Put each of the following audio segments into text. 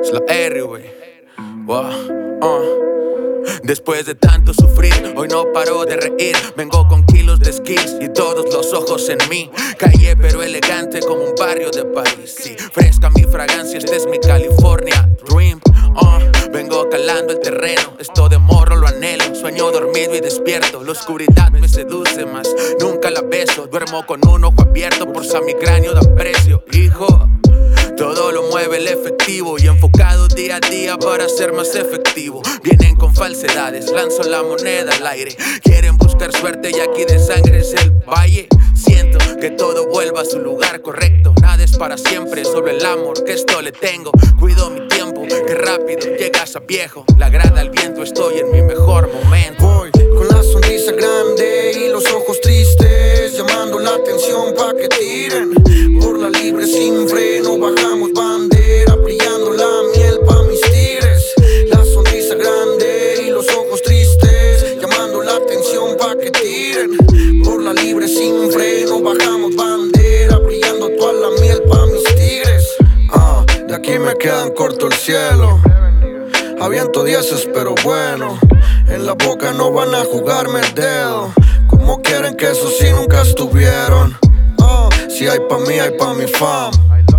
Es la R, güey. Después de tanto sufrir, hoy no paro de reír. Vengo con kilos de skills y todos los ojos en mí. Calle pero elegante como un barrio de París. Sí, fresca mi fragancia, este es mi California Dream. Vengo calando el terreno, esto de morro lo anhelo. Sueño dormido y despierto, la oscuridad me seduce más, nunca la beso. Duermo con un ojo abierto, por si mi cráneo da precio. Hijo, todo lo mueve el efectivo y enfocado día a día para ser más efectivo. Vienen con falsedades, lanzo la moneda al aire. Quieren buscar suerte y aquí de sangre es el valle. Siento que todo vuelva a su lugar correcto. Nada es para siempre, solo el amor que esto le tengo. Cuido mi tiempo, que rápido llegas a viejo. La grada al viento, estoy en mi mejor momento. Voy con la sonrisa grande y los ojos tristes, llamando la atención pa' que tiren. Por la libre sin freno bajamos bandera, brillando la miel pa' mis tigres. La sonrisa grande y los ojos tristes, llamando la atención pa' que tiren. Por la libre sin freno bajamos bandera, brillando toda la miel pa' mis tigres. De aquí me quedan corto el cielo, aviento dieces pero bueno. En la boca no van a jugarme el dedo, como quieren que eso sí nunca estuvieron. Si hay pa' mí, hay pa' mi fam.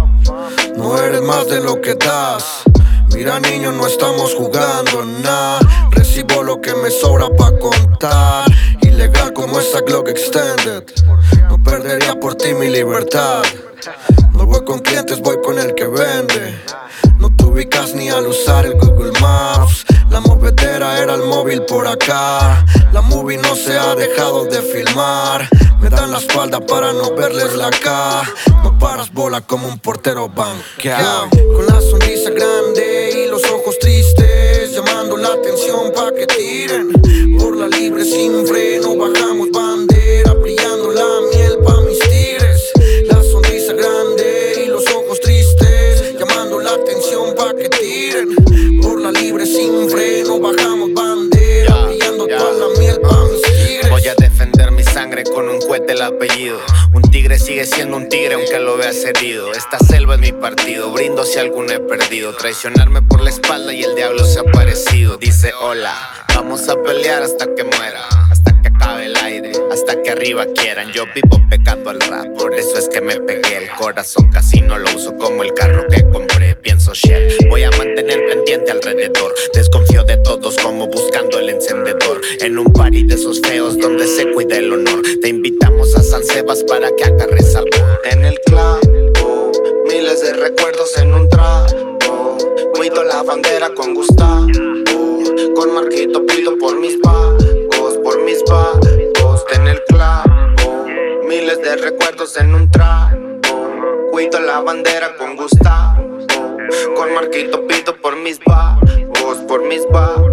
No eres más de lo que das. Mira niño, no estamos jugando nada. Recibo lo que me sobra pa' contar. Ilegal como esa Glock Extended. No perdería por ti mi libertad. No voy con clientes, voy con el que vende. No te ubicas ni al usar el Google Maps. La movedera era el móvil por acá. La movie no se ha dejado de filmar. Me dan la espalda para no verles la cara. No paras bola como un portero banqueado. Con la sonrisa grande y los ojos tristes, llamando la atención pa' que tiren. Por la libre sin freno bajamos bandera, brillando la miel pa' mis tigres. La sonrisa grande y los ojos tristes, llamando la atención pa' que tiren. Por la libre sin freno bajamos bandera, brillando toda la miel pa' mis tigres. Voy a defender mi sangre con un cohete el apellido. Un tigre sigue siendo un tigre aunque lo veas herido. Esta selva es mi partido, brindo si alguno he perdido. Traicionarme por la espalda y el diablo se ha aparecido. Dice hola, vamos a pelear hasta que muera, hasta que acabe el aire, hasta que arriba quieran. Yo vivo pecando al rap, por eso es que me pegué el corazón. Casi no lo uso como el carro que compré. Pienso shit, voy a mantener pendiente alrededor. Desconfío de todos como buscando el encendedor. En un party de esos feos donde se cuida el honor. Te invitamos a San Sebas para que agarres algo. En el club, miles de recuerdos en un trago. Cuido la bandera con Gustavo. Con Marquito pido por mis vagos, por mis vagos. En el club, miles de recuerdos en un trago. Cuido la bandera con Gustavo. Con Marquito pido por mis vagos, por mis vagos.